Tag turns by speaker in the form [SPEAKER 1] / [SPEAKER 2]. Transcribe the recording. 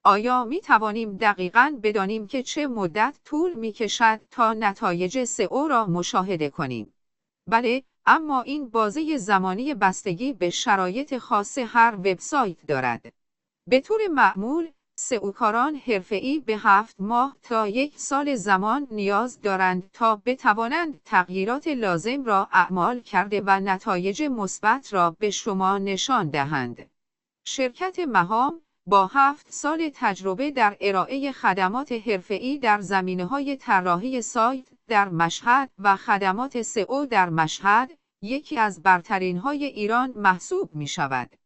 [SPEAKER 1] آیا می توانیم دقیقاً بدانیم که چه مدت طول می کشد تا نتایج SEO را مشاهده کنیم؟ بله، اما این بازه زمانی بستگی به شرایط خاص هر وبسایت دارد. به طور معمول، سئوکاران حرفه‌ای به 7 ماه تا 1 سال زمان نیاز دارند تا بتوانند تغییرات لازم را اعمال کرده و نتایج مثبت را به شما نشان دهند. شرکت مهام با 7 سال تجربه در ارائه خدمات حرفه‌ای در زمینه‌های طراحی سایت در مشهد و خدمات SEO در مشهد، یکی از برترین‌های ایران محسوب می‌شود.